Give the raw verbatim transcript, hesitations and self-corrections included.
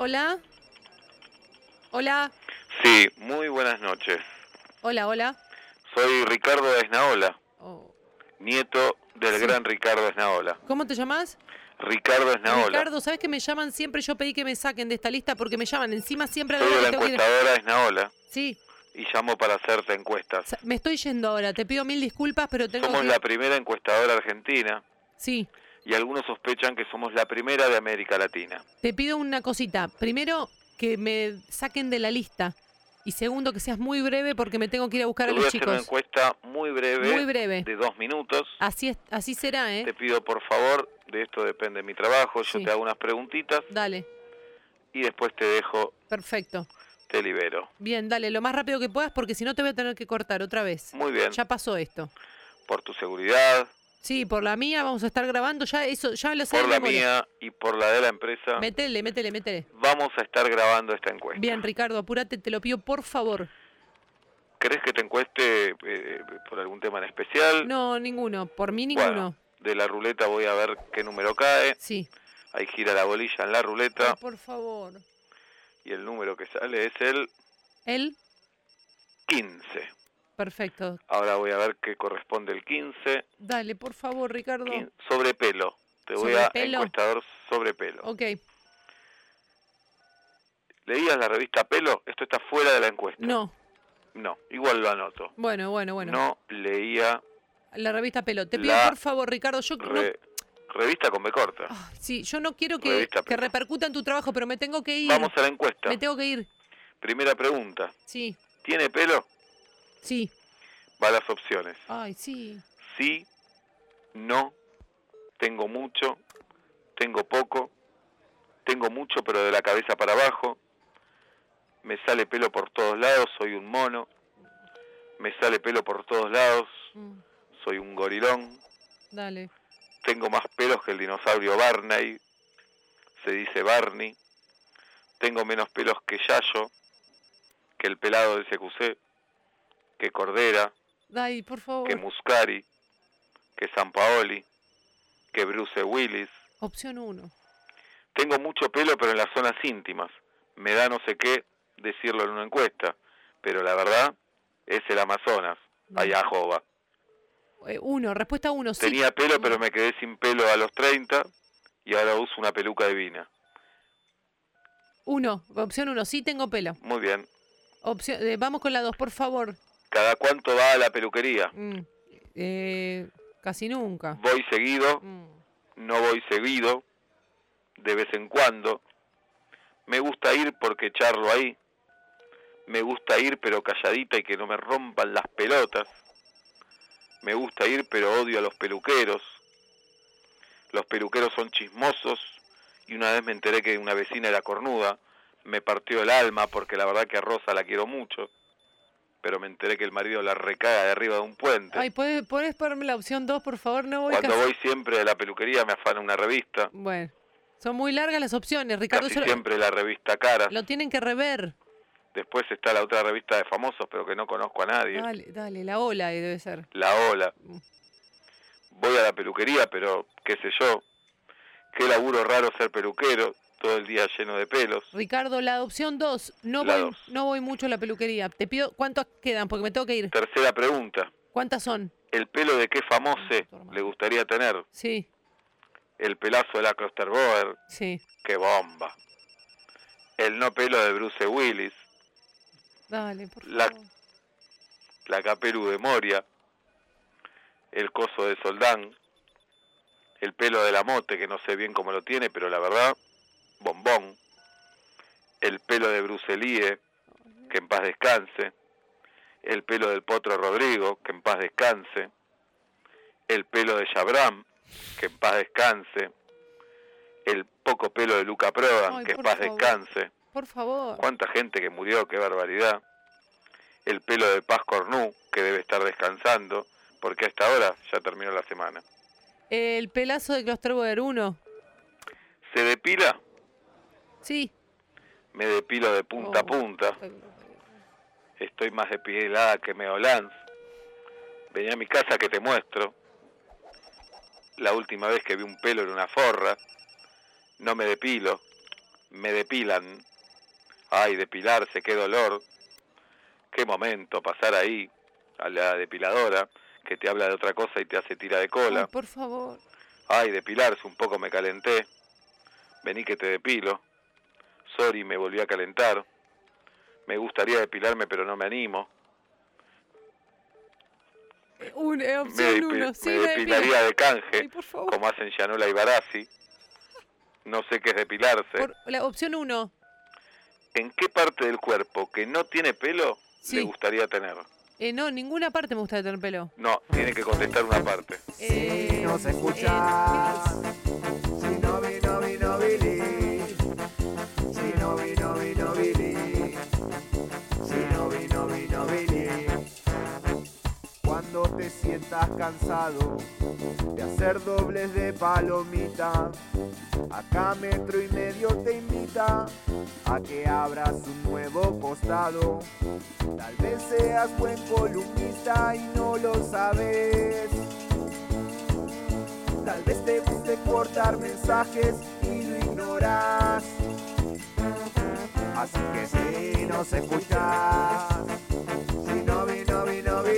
Hola. Hola. Sí, muy buenas noches. Hola, hola. Soy Ricardo Esnaola, Oh. nieto del Sí. gran Ricardo Esnaola. ¿Cómo te llamas? Ricardo Esnaola. Ricardo, ¿sabes que me llaman siempre? Yo pedí que me saquen de esta lista porque me llaman encima siempre a la Soy hora de que la tengo que ir. encuestadora Esnaola Sí. y llamo para hacerte encuestas. Sa- Me estoy yendo ahora, te pido mil disculpas, pero tengo Somos que... la primera encuestadora argentina Sí. y algunos sospechan que somos la primera de América Latina. Te pido una cosita. Primero, que me saquen de la lista. Y segundo, que seas muy breve porque me tengo que ir a buscar Te a voy a los hacer una chicos. encuesta muy breve, Muy breve. de dos minutos. Así es, así será, ¿eh? Te pido por favor, de esto depende mi trabajo, yo Sí. te hago unas preguntitas Dale. y después te dejo, Perfecto. te libero. Bien, dale, lo más rápido que puedas porque si no te voy a tener que cortar otra vez. Muy bien, Ya pasó esto. por tu seguridad, Sí, por la mía vamos a estar grabando, ya eso, ya lo sé por de la memoria. mía y por la de la empresa, Métele, métele, métele. vamos a estar grabando esta encuesta. Bien, Ricardo, apúrate, te lo pido por favor. ¿Querés que te encueste eh, por algún tema en especial? No, ninguno, por mí ninguno. Bueno, de la ruleta voy a ver qué número cae. Sí. Ahí gira la bolilla en la Ay, ruleta por favor. y el número que sale es el ¿Él? quince. Perfecto. Ahora voy a ver qué corresponde el quince. Dale, por favor, Ricardo. quince sobre pelo. Te voy ¿Sobre a pelo? encuestador sobre pelo. Ok. ¿Leías la revista Pelo? Esto está fuera de la encuesta. No. No, igual lo anoto. Bueno, bueno, bueno. No leía La revista Pelo. Te pido La por favor, Ricardo, yo no... re- revista con B corta. Ah, sí, yo no quiero que, Revista que Pelo. repercuta en tu trabajo, pero me tengo que ir. Vamos a la encuesta. Me tengo que ir. Primera pregunta. Sí, ¿Tiene pelo? sí. Va a las opciones. Ay, sí. Sí, no, tengo mucho, tengo poco, tengo mucho pero de la cabeza para abajo, me sale pelo por todos lados, soy un mono, me sale pelo por todos lados, Mm, soy un gorilón, dale. tengo más pelos que el dinosaurio Barney, se dice Barney, tengo menos pelos que Yayo, que el pelado de C Q C, que Cordera, Ay, por favor. que Muscari, que Sampaoli, que Bruce Willis. Opción uno. Tengo mucho pelo pero en las zonas íntimas. Me da no sé qué decirlo en una encuesta, pero la verdad es el Amazonas, allá jova. Eh, uno, respuesta uno. Sí. Tenía pelo pero me quedé sin pelo a los treinta y ahora uso una peluca divina. Uno. Opción uno. Sí tengo pelo. Muy bien. Opción, eh, vamos con la dos, por favor. ¿Cada cuánto va a la peluquería? Mm, eh, casi nunca. Voy seguido, Mm, no voy seguido, de vez en cuando. Me gusta ir porque charlo ahí. Me gusta ir pero calladita y que no me rompan las pelotas. Me gusta ir pero odio a los peluqueros. Los peluqueros son chismosos y una vez me enteré que una vecina era cornuda. Me partió el alma porque la verdad que a Rosa la quiero mucho. Pero me enteré que el marido la recaga de arriba de un puente. Ay, ¿puedes, ¿puedes ponerme la opción dos, por favor? No voy Cuando casi... voy siempre a la peluquería me afana una revista. Bueno, son muy largas las opciones, Ricardo. Casi eso lo- siempre la revista Caras. Lo tienen que rever. Después está la otra revista de famosos, pero que no conozco a nadie. Dale, dale, la ola eh, debe ser. La Ola. Voy a la peluquería, pero qué sé yo. Qué laburo raro ser peluquero, todo el día lleno de pelos. Ricardo, la opción dos. No La voy, dos. no voy mucho a la peluquería. Te pido, ¿cuántas quedan? Porque me tengo que ir. Tercera pregunta. ¿Cuántas son? ¿El pelo de qué famoso le gustaría tener? Sí, El pelazo de la Klosterboer, sí. qué bomba. El no pelo de Bruce Willis, Dale, por La- favor. la Caperu de Moria, el coso de Soldán, el pelo de la Mote, que no sé bien cómo lo tiene, pero la verdad, bombón. El pelo de Bruce Lee, que en paz descanse. El pelo del Potro Rodrigo, que en paz descanse. El pelo de Yabram, que en paz descanse. El poco pelo de Luca Prodan, Ay, que en por paz favor. descanse. Por favor. Cuánta gente que murió, qué barbaridad. El pelo de Paz Cornú, que debe estar descansando, porque a esta hora ya terminó la semana. El pelazo de Klosterboer uno. ¿Se depila? Sí. Me depilo de punta a Oh, punta. Estoy más depilada que Meolans. Vení a mi casa que te muestro. La última vez que vi un pelo en una forra. No me depilo. me depilan. Ay, depilarse, qué dolor. Qué momento pasar ahí a la depiladora que te habla de otra cosa y te hace tira de cola. Ay, por favor. Ay, depilarse, un poco me calenté. Vení que te depilo. Sorry, me volví a calentar. Me gustaría depilarme, pero no me animo. Un, eh, Me, opción depi- uno, me sí, me depilaría depilo. de canje, Ay, por favor. como hacen Yanola y Barassi. No sé qué es depilarse. Por, la opción uno. ¿En qué parte del cuerpo que no tiene pelo Sí. le gustaría tener? Eh, no, ninguna parte me gusta tener pelo. No, tiene que contestar una parte. Eh, Si nos escuchás, si no vino, vino Billy. Si no vino, vino Billy. Si no vino, vino Billy. Cuando te sientas cansado de hacer dobles de palomita, acá Metro y Medio te invita a que abras un nuevo costado. Tal vez seas buen columnista y no lo sabes. Tal vez te guste cortar mensajes y lo ignoras. Así que si nos escuchas, si no vino, vino, vino.